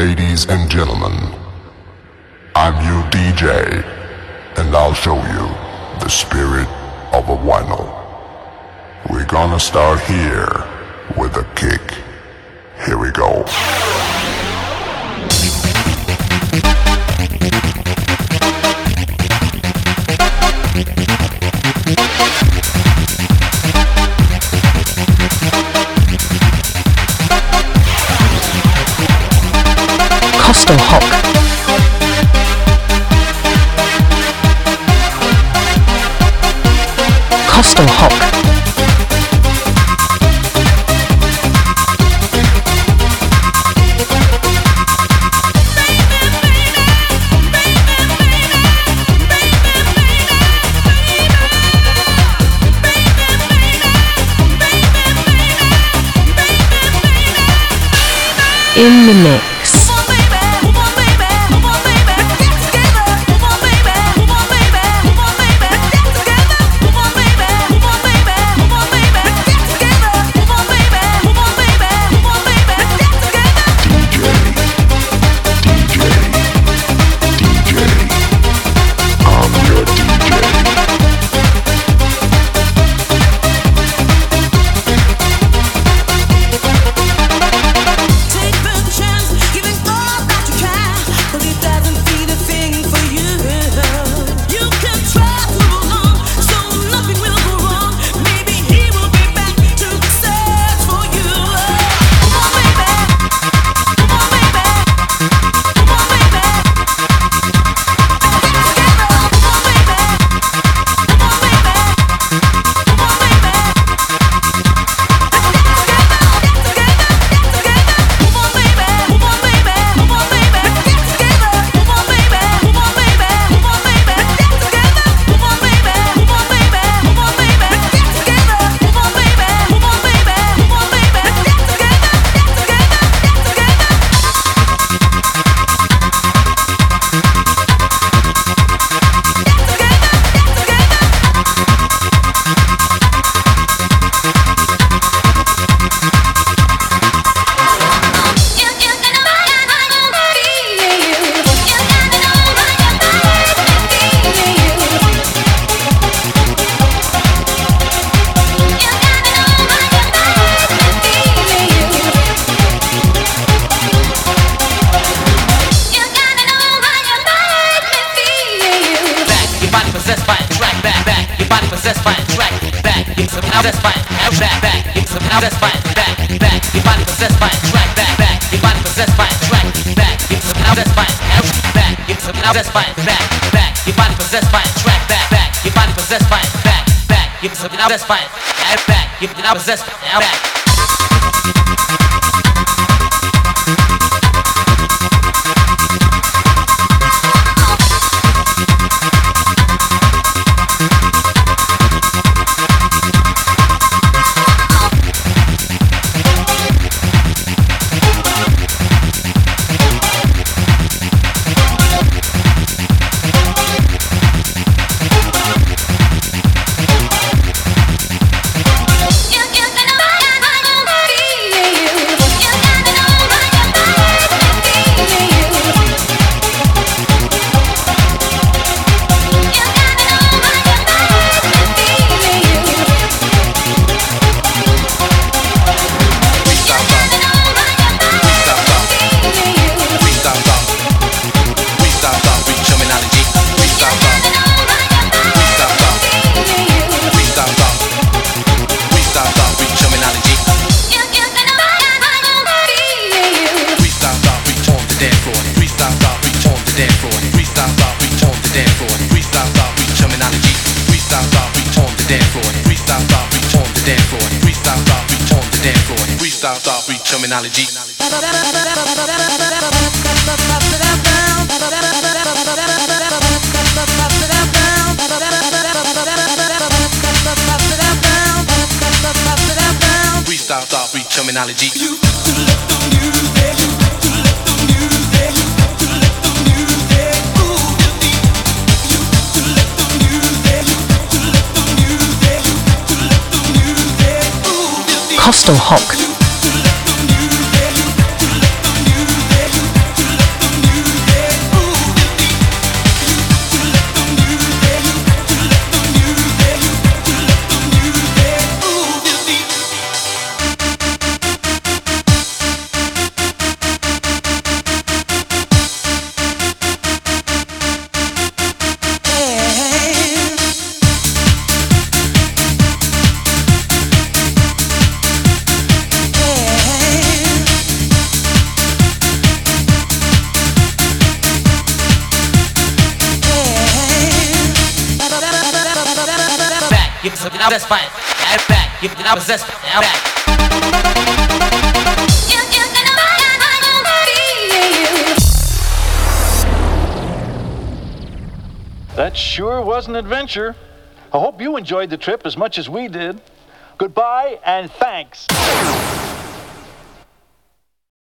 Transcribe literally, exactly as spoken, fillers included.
Ladies and gentlemen, I'm your D J, and I'll show you the spirit of a vinyl. We're gonna start here with a kick. Here we go. Costo Hock. Costo Hock. In the mix. Now that's fine. Back, back. Give it now possess. Now back. Terminology. Freestyle, stop, reach terminology. Costo Hock. you I'm possessed by it. Add back, you I'm possessed by it. Back. That sure was an adventure. I hope you enjoyed the trip as much as we did. Goodbye and thanks.